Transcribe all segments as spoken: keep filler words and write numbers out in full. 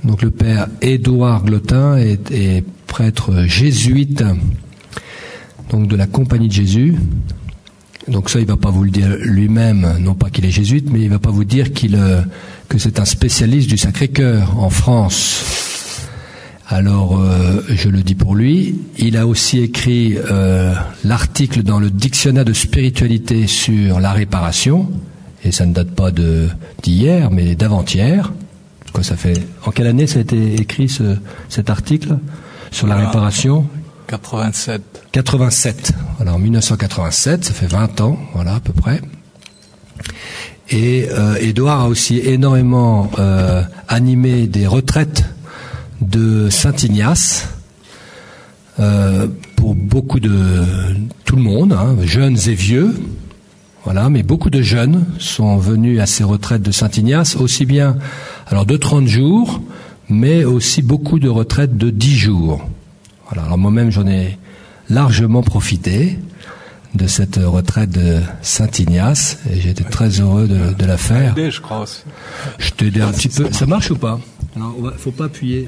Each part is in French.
Donc le père Édouard Glotin est, est prêtre jésuite, donc de la Compagnie de Jésus. Donc ça, il va pas vous le dire lui-même, non pas qu'il est jésuite, mais il va pas vous dire qu'il euh, que c'est un spécialiste du Sacré-Cœur en France. Alors, euh, je le dis pour lui. Il a aussi écrit euh, l'article dans le dictionnaire de spiritualité sur la réparation, et ça ne date pas de d'hier, mais d'avant-hier. Quoi, ça fait en quelle année ça a été écrit ce, cet article sur la réparation? quatre-vingt-sept. quatre-vingt-sept. Alors, en mille neuf cent quatre-vingt-sept, ça fait vingt ans, voilà, à peu près. Et euh, Édouard a aussi énormément euh, animé des retraites de Saint-Ignace euh, pour beaucoup de tout le monde, hein, jeunes et vieux. Voilà, mais beaucoup de jeunes sont venus à ces retraites de Saint-Ignace, aussi bien alors de trente jours, mais aussi beaucoup de retraites de dix jours. Voilà, alors moi-même j'en ai largement profité de cette retraite de Saint-Ignace et j'étais très heureux de, de la faire. Aidé, je crois aussi. Je t'ai aidé un petit peu. Ça marche ou pas? Alors, il faut pas appuyer.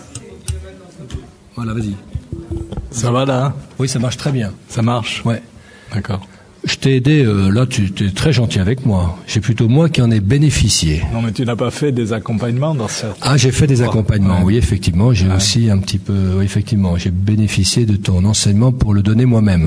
Voilà, vas-y. Ça va là, hein? Oui, ça marche très bien. Ça marche? Ouais. D'accord. Je t'ai aidé, euh, là tu es très gentil avec moi. C'est plutôt moi qui en ai bénéficié. Non, mais tu n'as pas fait des accompagnements dans certains... Ah, j'ai fait des accompagnements, ouais. Oui, effectivement. J'ai ouais. aussi un petit peu... Oui, effectivement, j'ai bénéficié de ton enseignement pour le donner moi-même.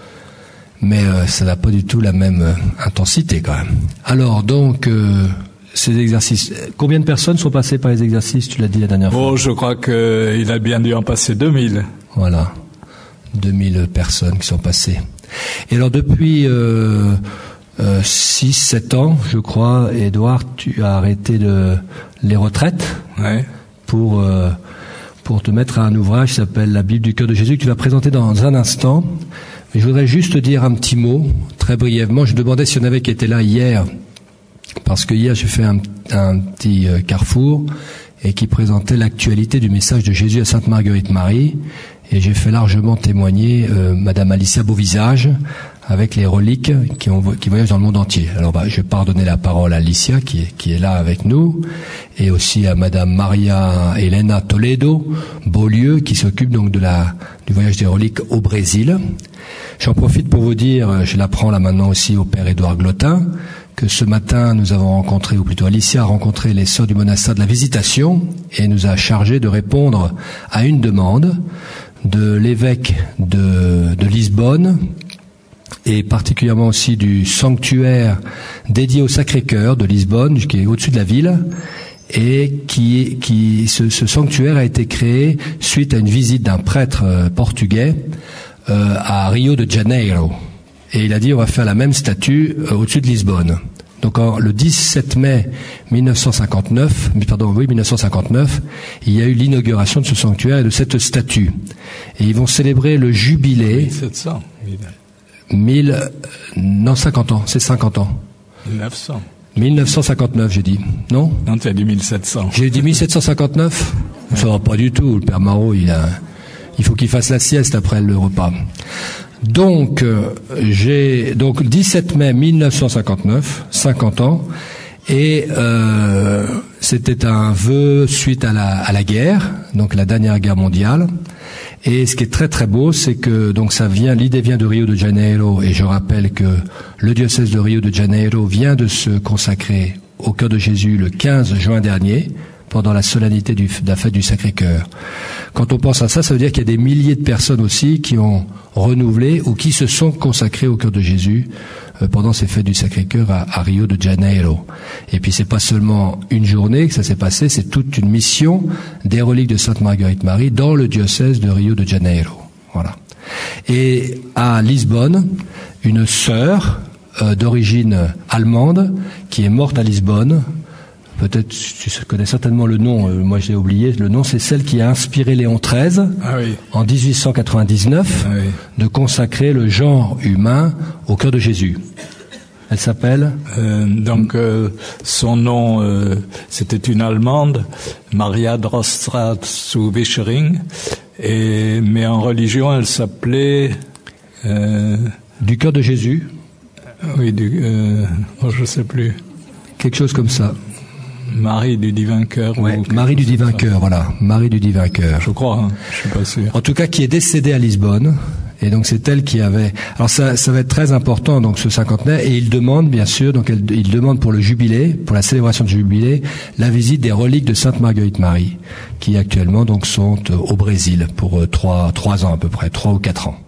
Mais euh, ça n'a pas du tout la même euh, intensité quand même. Alors, donc, euh, ces exercices... Combien de personnes sont passées par les exercices, tu l'as dit la dernière fois? Oh, je crois qu'il a bien dû en passer deux mille. Voilà, deux mille personnes qui sont passées. Et alors depuis euh, euh, six sept ans, je crois, Édouard, tu as arrêté de, les retraites ouais. pour, euh, pour te mettre à un ouvrage qui s'appelle La Bible du Cœur de Jésus, que tu vas présenter dans un instant. Mais je voudrais juste dire un petit mot, très brièvement. Je demandais s'il y en avait qui étaient là hier, parce que hier j'ai fait un, un petit euh, carrefour et qui présentait l'actualité du message de Jésus à Sainte Marguerite Marie. Et j'ai fait largement témoigner euh, Madame Alicia Beauvisage avec les reliques qui, ont, qui voyagent dans le monde entier. Alors bah, je vais pardonner la parole à Alicia qui est, qui est là avec nous, et aussi à Madame Maria Elena Toledo Beaulieu qui s'occupe donc de la du voyage des reliques au Brésil. J'en profite pour vous dire, je l'apprends là maintenant aussi au Père Édouard Glotin, que ce matin nous avons rencontré, ou plutôt Alicia a rencontré les sœurs du monastère de la Visitation et nous a chargé de répondre à une demande de l'évêque de, de Lisbonne et particulièrement aussi du sanctuaire dédié au Sacré-Cœur de Lisbonne, qui est au-dessus de la ville, et qui, qui ce, ce sanctuaire a été créé suite à une visite d'un prêtre euh, portugais euh, à Rio de Janeiro. Et il a dit on va faire la même statue euh, au-dessus de Lisbonne. Donc en, le dix-sept mai mille neuf cent cinquante-neuf, pardon, oui, mille neuf cent cinquante-neuf, il y a eu l'inauguration de ce sanctuaire et de cette statue. Et ils vont célébrer le jubilé. mille sept cents. mille, non, cinquante ans, c'est cinquante ans. mille neuf cents. mille neuf cent cinquante-neuf, j'ai dit. Non? Non, tu as dit mille sept cents. J'ai dit mille sept cent cinquante-neuf? Ouais. Ça va pas du tout. Le Père Marot, il a, il faut qu'il fasse la sieste après le repas. Donc, euh, j'ai, donc, dix-sept mai mille neuf cent cinquante-neuf, cinquante ans, et, euh, c'était un vœu suite à la, à la guerre, donc la dernière guerre mondiale. Et ce qui est très très beau, c'est que donc ça vient, l'idée vient de Rio de Janeiro, et je rappelle que le diocèse de Rio de Janeiro vient de se consacrer au cœur de Jésus le quinze juin dernier, pendant la solennité du, de la fête du Sacré-Cœur. Quand on pense à ça, ça veut dire qu'il y a des milliers de personnes aussi qui ont renouvelé ou qui se sont consacrées au cœur de Jésus euh, pendant ces fêtes du Sacré-Cœur à, à Rio de Janeiro. Et puis c'est pas seulement une journée que ça s'est passé, c'est toute une mission des reliques de Sainte Marguerite Marie dans le diocèse de Rio de Janeiro. Voilà. Et à Lisbonne, une sœur euh, d'origine allemande qui est morte à Lisbonne. Peut-être, tu connais certainement le nom, euh, moi j'ai oublié, le nom, c'est celle qui a inspiré Léon treize, ah oui. en dix-huit cent quatre-vingt-dix-neuf, ah oui. de consacrer le genre humain au cœur de Jésus. Elle s'appelle euh, Donc, euh, son nom, euh, c'était une Allemande, Maria Drostraat zu Wischering, et, mais en religion, elle s'appelait... Euh, du cœur de Jésus. Oui, du, euh, oh, je sais plus. Quelque chose comme ça. Marie du Divin Cœur. Ouais, Marie du Divin Cœur, voilà, Marie du Divin Cœur. Je crois, hein, je suis pas sûr. En tout cas, qui est décédée à Lisbonne. Et donc c'est elle qui avait. Alors ça, ça va être très important donc ce cinquantenaire. Et il demande bien sûr, donc elle, il demande pour le jubilé, pour la célébration du jubilé, la visite des reliques de Sainte Marguerite Marie, qui actuellement donc sont au Brésil pour trois trois ans à peu près, trois ou quatre ans.